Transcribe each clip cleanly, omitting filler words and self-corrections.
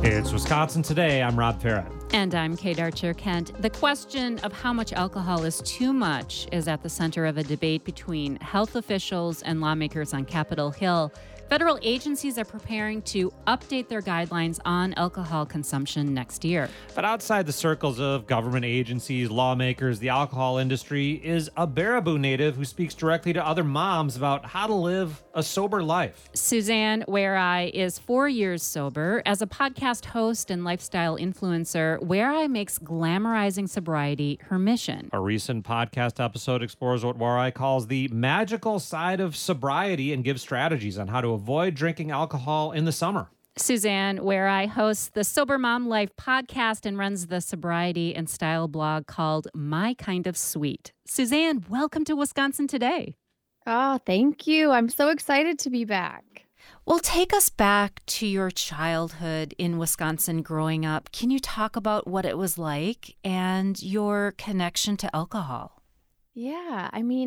It's Wisconsin Today. I'm Rob Farrett. And I'm Kate Archer-Kent. The question of how much alcohol is too much is at the center of a debate between health officials and lawmakers on Capitol Hill. Federal agencies are preparing to update their guidelines on alcohol consumption next year. But outside the circles of government agencies, lawmakers, the alcohol industry is a Baraboo native who speaks directly to other moms about how to live a sober life. Suzanne Ware-I is 4 years sober. As a podcast host and lifestyle influencer, Ware-I makes glamorizing sobriety her mission. A recent podcast episode explores what Ware-I calls the magical side of sobriety and gives strategies on how to avoid drinking alcohol in the summer. Suzanne Ware-I hosts the Sober Mom Life podcast and runs the sobriety and style blog called My Kind of Sweet. Suzanne, welcome to Wisconsin Today. Oh, thank you. I'm so excited to be back. Well, take us back to your childhood in Wisconsin growing up. Can you talk about what it was like and your connection to alcohol? Yeah,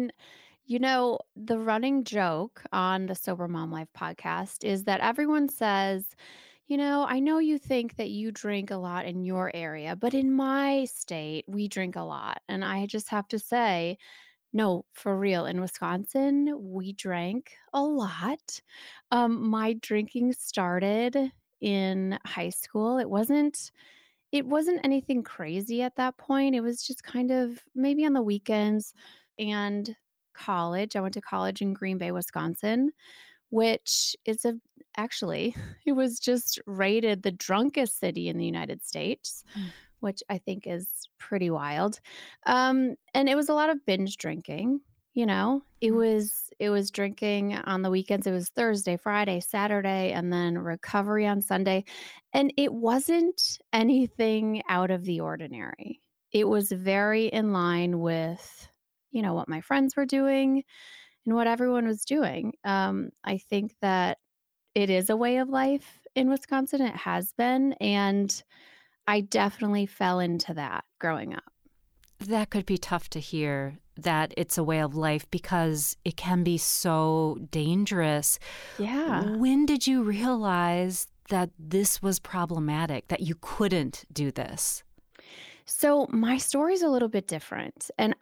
the running joke on the Sober Mom Life podcast is that everyone says, I know you think that you drink a lot in your area, but in my state, we drink a lot. And I just have to say, no, for real. In Wisconsin, we drank a lot. My drinking started in high school. It wasn't anything crazy at that point. It was just kind of maybe on the weekends and college. I went to college in Green Bay, Wisconsin, which is it was just rated the drunkest city in the United States, which I think is pretty wild. And it was a lot of binge drinking. It was drinking on the weekends. It was Thursday, Friday, Saturday, and then recovery on Sunday. And it wasn't anything out of the ordinary. It was very in line with, what my friends were doing and what everyone was doing. I think that it is a way of life in Wisconsin. It has been. And I definitely fell into that growing up. That could be tough to hear, that it's a way of life because it can be so dangerous. Yeah. When did you realize that this was problematic, that you couldn't do this? So my story is a little bit different. And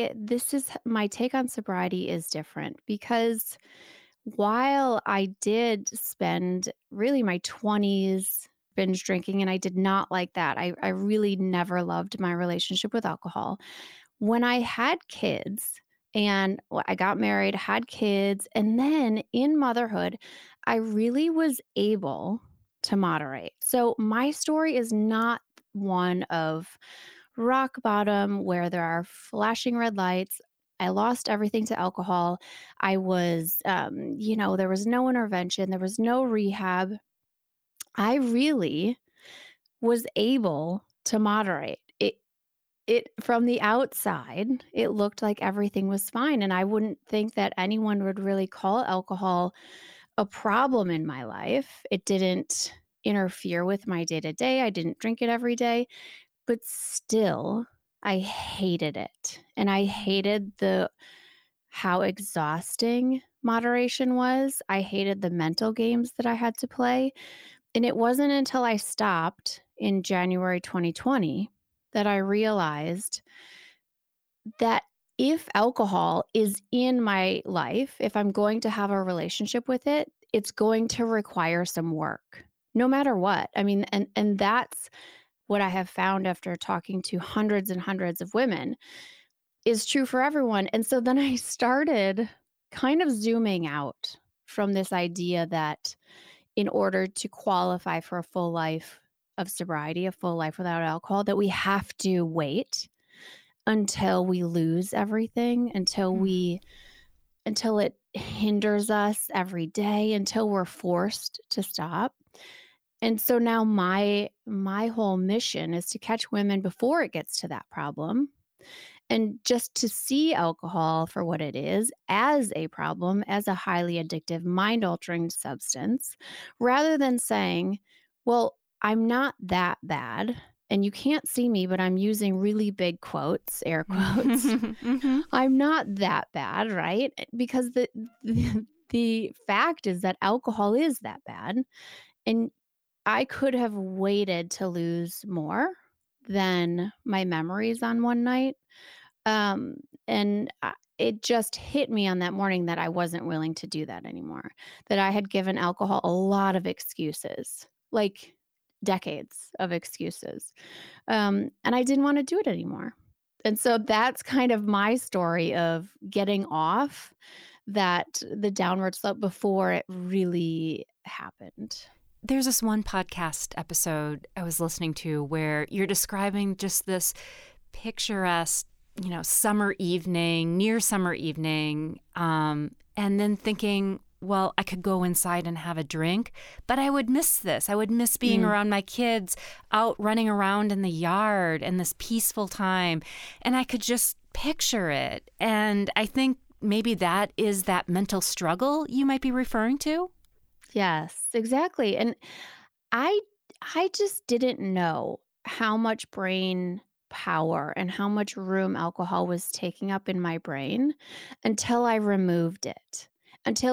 my take on sobriety is different because while I did spend really my 20s binge drinking, and I did not like that. I really never loved my relationship with alcohol. When I had kids and I got married, had kids, and then in motherhood, I really was able to moderate. So my story is not one of rock bottom where there are flashing red lights. I lost everything to alcohol. I was, there was no intervention. There was no rehab. I really was able to moderate. It from the outside, it looked like everything was fine. And I wouldn't think that anyone would really call alcohol a problem in my life. It didn't interfere with my day-to-day. I didn't drink it every day, but still I hated it. And I hated how exhausting moderation was. I hated the mental games that I had to play. And it wasn't until I stopped in January 2020 that I realized that if alcohol is in my life, if I'm going to have a relationship with it, it's going to require some work, no matter what. I mean, and that's what I have found after talking to hundreds and hundreds of women is true for everyone. And so then I started kind of zooming out from this idea that in order to qualify for a full life of sobriety, a full life without alcohol, that we have to wait until we lose everything, until it hinders us every day, until we're forced to stop. And so now my whole mission is to catch women before it gets to that problem, and just to see alcohol for what it is, as a problem, as a highly addictive, mind-altering substance, rather than saying, well, I'm not that bad, and you can't see me, but I'm using really big quotes, air quotes. Mm-hmm. I'm not that bad, right? Because the fact is that alcohol is that bad. And I could have waited to lose more than my memories on one night. Um, and it just hit me on that morning that I wasn't willing to do that anymore, that I had given alcohol a lot of excuses, like decades of excuses. And I didn't want to do it anymore. And so that's kind of my story of getting off the downward slope before it really happened. There's this one podcast episode I was listening to where you're describing just this picturesque, summer evening, near summer evening, and then thinking, well, I could go inside and have a drink, but I would miss this. I would miss being around my kids, out running around in the yard and this peaceful time. And I could just picture it. And I think maybe that is that mental struggle you might be referring to. Yes, exactly. And I I just didn't know how much brain power and how much room alcohol was taking up in my brain until I removed it. Until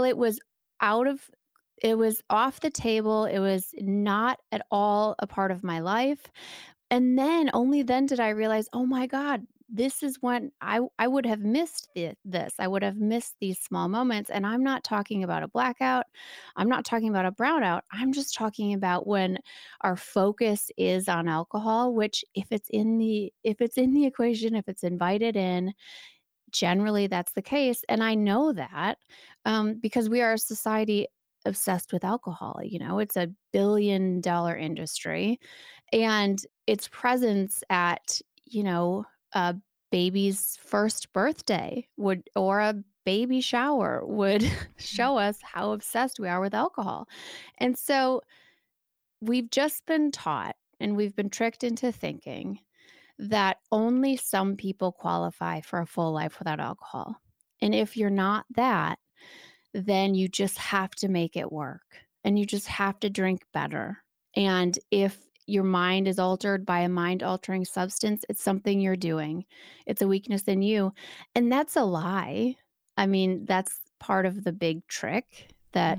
it was off the table. It was not at all a part of my life. And then only then did I realize, "Oh my god, this is when I would have missed this. I would have missed these small moments." And I'm not talking about a blackout. I'm not talking about a brownout. I'm just talking about when our focus is on alcohol, which if it's in the equation, if it's invited in, generally that's the case. And I know that because we are a society obsessed with alcohol. It's a $1 billion industry, and its presence at a baby's first birthday would or a baby shower would show us how obsessed we are with alcohol. And so we've just been taught and we've been tricked into thinking that only some people qualify for a full life without alcohol. And if you're not that, then you just have to make it work and you just have to drink better. And if your mind is altered by a mind altering substance, it's something you're doing. It's a weakness in you. And that's a lie. I mean, that's part of the big trick that,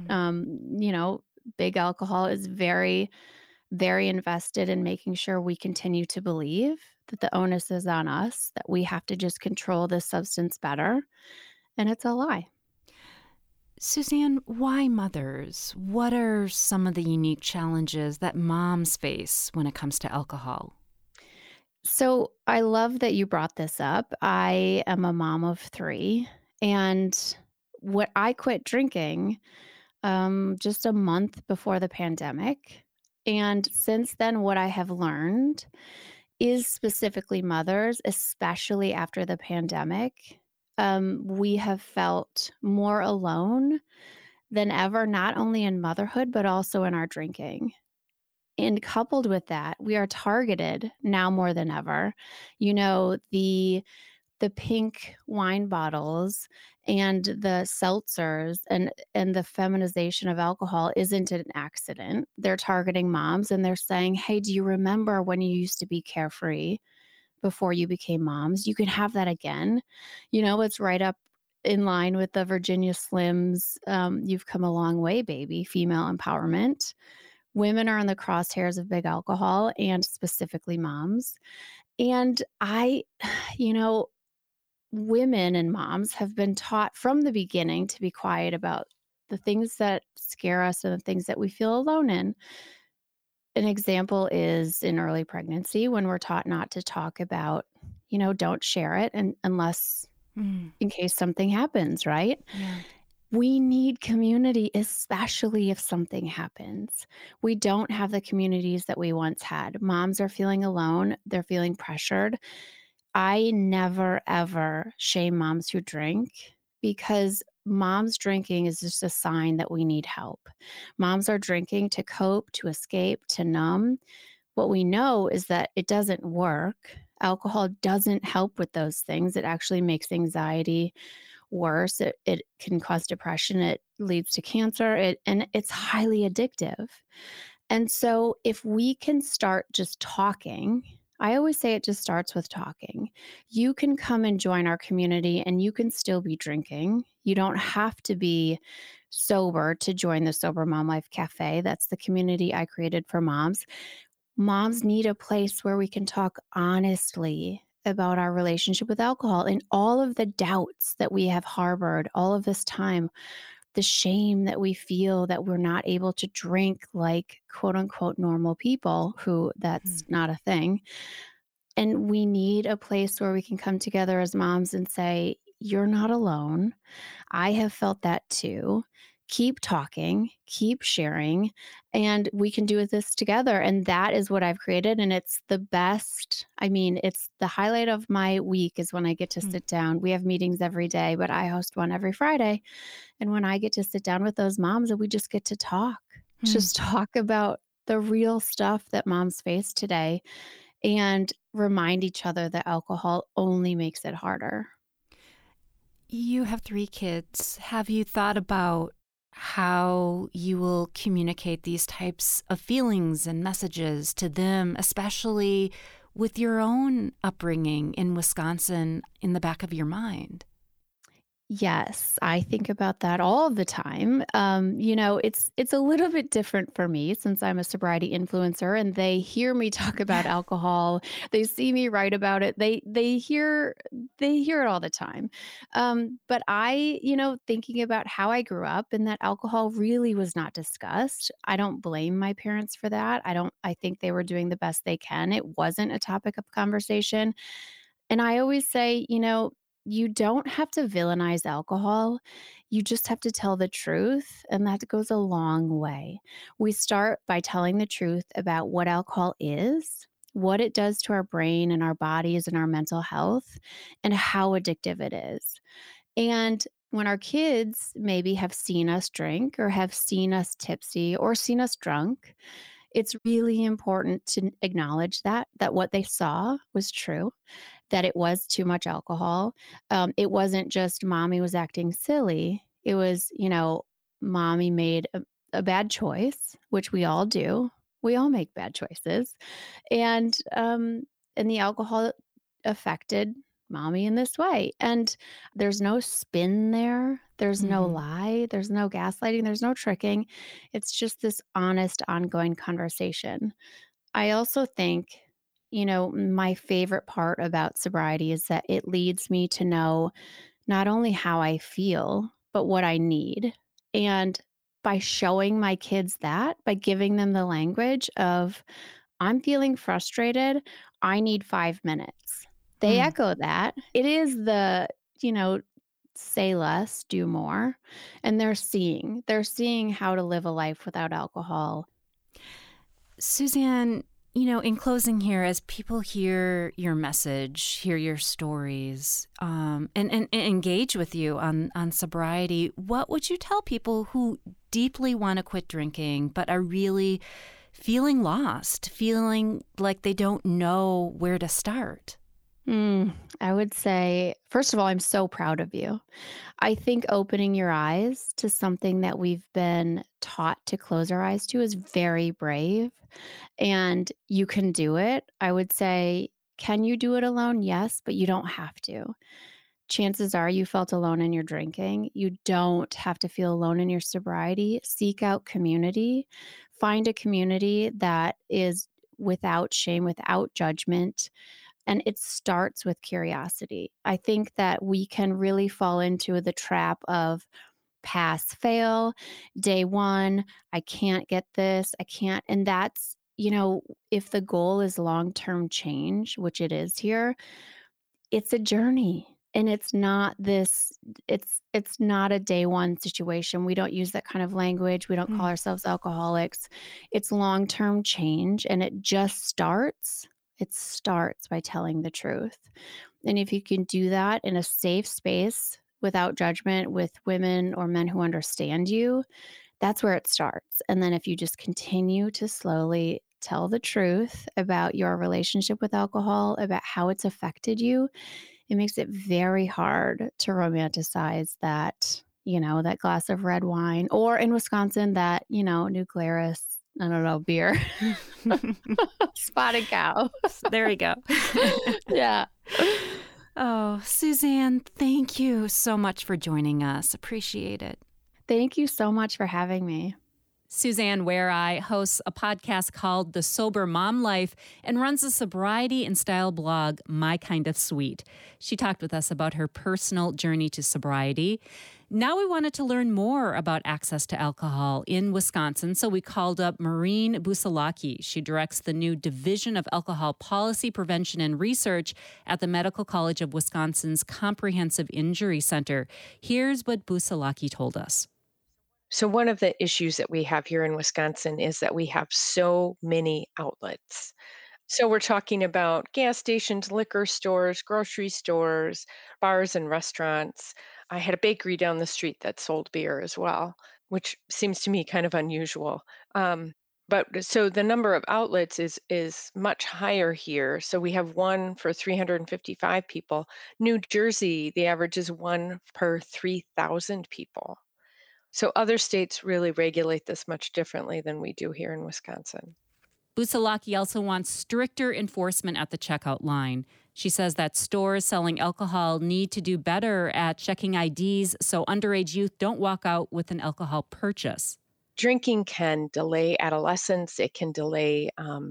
big alcohol is very, very invested in making sure we continue to believe that the onus is on us, that we have to just control this substance better. And it's a lie. Suzanne, why mothers? What are some of the unique challenges that moms face when it comes to alcohol? So I love that you brought this up. I am a mom of three, and what I quit drinking just a month before the pandemic. And since then, what I have learned is specifically mothers, especially after the pandemic, we have felt more alone than ever, not only in motherhood, but also in our drinking. And coupled with that, we are targeted now more than ever. The pink wine bottles and the seltzers and the feminization of alcohol isn't an accident. They're targeting moms and they're saying, "Hey, do you remember when you used to be carefree before you became moms? You can have that again." It's right up in line with the Virginia Slims, "You've come a long way, baby," female empowerment. Women are in the crosshairs of big alcohol and specifically moms. And you know, women and moms have been taught from the beginning to be quiet about the things that scare us and the things that we feel alone in. An example is in early pregnancy when we're taught not to talk about, don't share it unless in case something happens, right? Yeah. We need community, especially if something happens. We don't have the communities that we once had. Moms are feeling alone, they're feeling pressured. I never, ever shame moms who drink because moms drinking is just a sign that we need help. Moms are drinking to cope, to escape, to numb. What we know is that it doesn't work. Alcohol doesn't help with those things. It actually makes anxiety worse. It can cause depression. It leads to cancer. And it's highly addictive. And so if we can start just talking, I always say it just starts with talking. You can come and join our community and you can still be drinking. You don't have to be sober to join the Sober Mom Life Cafe. That's the community I created for moms. Moms need a place where we can talk honestly about our relationship with alcohol and all of the doubts that we have harbored all of this time, the shame that we feel that we're not able to drink like quote unquote normal people who that's not a thing. And we need a place where we can come together as moms and say, you're not alone. I have felt that too. Keep talking, keep sharing, and we can do this together. And that is what I've created. And it's the best. I mean, it's the highlight of my week is when I get to sit down. We have meetings every day, but I host one every Friday. And when I get to sit down with those moms and we just get to talk, just talk about the real stuff that moms face today and remind each other that alcohol only makes it harder. You have 3 kids. Have you thought about how you will communicate these types of feelings and messages to them, especially with your own upbringing in Wisconsin in the back of your mind? Yes, I think about that all the time. It's a little bit different for me since I'm a sobriety influencer and they hear me talk about alcohol. They see me write about it. They hear it all the time. But I, thinking about how I grew up and that alcohol really was not discussed. I don't blame my parents for that. I think they were doing the best they can. It wasn't a topic of conversation. And I always say, you don't have to villainize alcohol. You just have to tell the truth, and that goes a long way. We start by telling the truth about what alcohol is, what it does to our brain and our bodies and our mental health, and how addictive it is. And when our kids maybe have seen us drink or have seen us tipsy or seen us drunk, it's really important to acknowledge that what they saw was true, that it was too much alcohol. It wasn't just mommy was acting silly. It was, mommy made a bad choice, which we all do. We all make bad choices. And the alcohol affected mommy in this way. And there's no spin there. There's no lie. There's no gaslighting. There's no tricking. It's just this honest, ongoing conversation. I also think, my favorite part about sobriety is that it leads me to know not only how I feel, but what I need. And by showing my kids that, by giving them the language of, I'm feeling frustrated, I need 5 minutes. They echo that. It is the, say less, do more. And they're seeing how to live a life without alcohol. Suzanne, in closing here, as people hear your message, hear your stories, and engage with you on sobriety, what would you tell people who deeply want to quit drinking but are really feeling lost, feeling like they don't know where to start? I would say, first of all, I'm so proud of you. I think opening your eyes to something that we've been taught to close our eyes to is very brave, and you can do it. I would say, can you do it alone? Yes, but you don't have to. Chances are you felt alone in your drinking. You don't have to feel alone in your sobriety. Seek out community. Find a community that is without shame, without judgment. And it starts with curiosity. I think that we can really fall into the trap of pass, fail, day one, I can't get this, I can't. And that's, if the goal is long-term change, which it is here, it's a journey. And it's not it's not a day one situation. We don't use that kind of language. We don't call ourselves alcoholics. It's long-term change, and it just starts. It starts by telling the truth. And if you can do that in a safe space without judgment with women or men who understand you, that's where it starts. And then if you just continue to slowly tell the truth about your relationship with alcohol, about how it's affected you, it makes it very hard to romanticize that, that glass of red wine, or in Wisconsin, that, New Glarus, I don't know, beer. Spotted cow. There you go. Yeah. Oh, Suzanne, thank you so much for joining us. Appreciate it. Thank you so much for having me. Suzanne Ware hosts a podcast called The Sober Mom Life and runs a sobriety and style blog, My Kind of Sweet. She talked with us about her personal journey to sobriety. Now we wanted to learn more about access to alcohol in Wisconsin, so we called up Maureen Busalaki. She directs the new Division of Alcohol Policy, Prevention, and Research at the Medical College of Wisconsin's Comprehensive Injury Center. Here's what Busalaki told us. So one of the issues that we have here in Wisconsin is that we have so many outlets. So we're talking about gas stations, liquor stores, grocery stores, bars and restaurants. I had a bakery down the street that sold beer as well, which seems to me kind of unusual. But so the number of outlets is much higher here. So we have one for 355 people. New Jersey, the average is one per 3,000 people. So other states really regulate this much differently than we do here in Wisconsin. Busalaki also wants stricter enforcement at the checkout line. She says that stores selling alcohol need to do better at checking IDs so underage youth don't walk out with an alcohol purchase. Drinking can delay adolescence. It can delay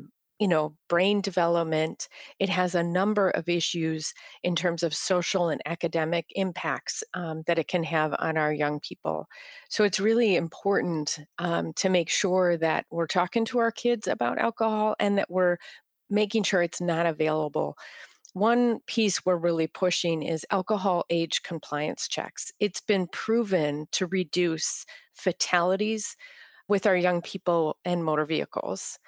brain development. It has a number of issues in terms of social and academic impacts that it can have on our young people. So it's really important to make sure that we're talking to our kids about alcohol and that we're making sure it's not available. One piece we're really pushing is alcohol age compliance checks. It's been proven to reduce fatalities with our young people and motor vehicles.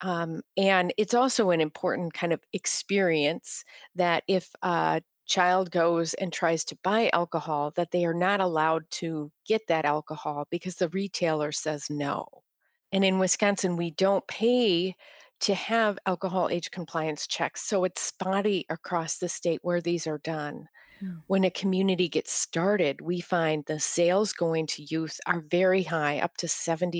And it's also an important kind of experience that if a child goes and tries to buy alcohol, that they are not allowed to get that alcohol because the retailer says no. And in Wisconsin, we don't pay to have alcohol age compliance checks. So it's spotty across the state where these are done. When a community gets started, we find the sales going to youth are very high, up to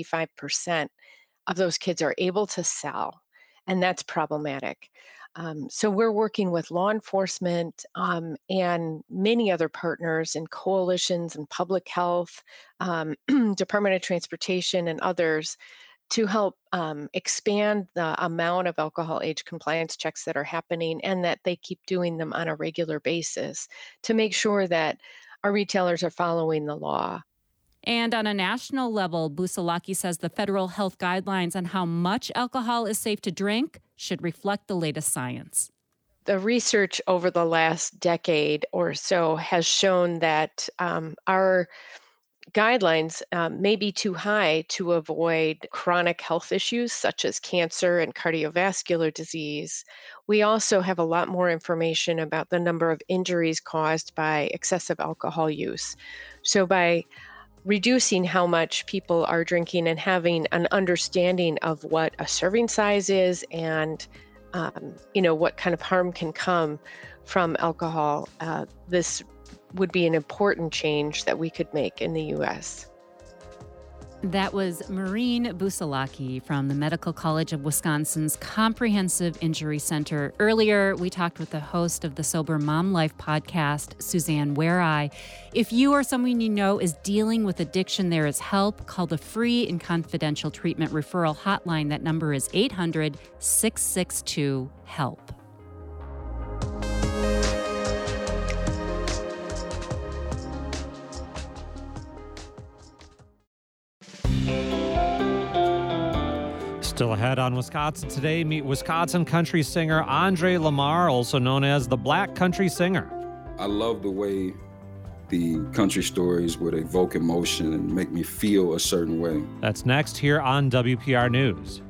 75% of those kids are able to sell, and that's problematic. So we're working with law enforcement and many other partners and coalitions and public health, Department of Transportation and others to help expand the amount of alcohol age compliance checks that are happening and that they keep doing them on a regular basis to make sure that our retailers are following the law. And on a national level, Busalaki says the federal health guidelines on how much alcohol is safe to drink should reflect the latest science. The research over the last decade or so has shown that our guidelines may be too high to avoid chronic health issues such as cancer and cardiovascular disease. We also have a lot more information about the number of injuries caused by excessive alcohol use. So by reducing how much people are drinking and having an understanding of what a serving size is and what kind of harm can come from alcohol, this would be an important change that we could make in the U.S. That was Maureen Busalaki from the Medical College of Wisconsin's Comprehensive Injury Center. Earlier, we talked with the host of the Sober Mom Life podcast, Suzanne Ware. If you or someone you know is dealing with addiction, there is help. Call the free and confidential treatment referral hotline. That number is 800-662-HELP. Still ahead on Wisconsin Today, meet Wisconsin country singer Andre Lamar, also known as the Black Country Singer. I love the way the country stories would evoke emotion and make me feel a certain way. That's next here on WPR News.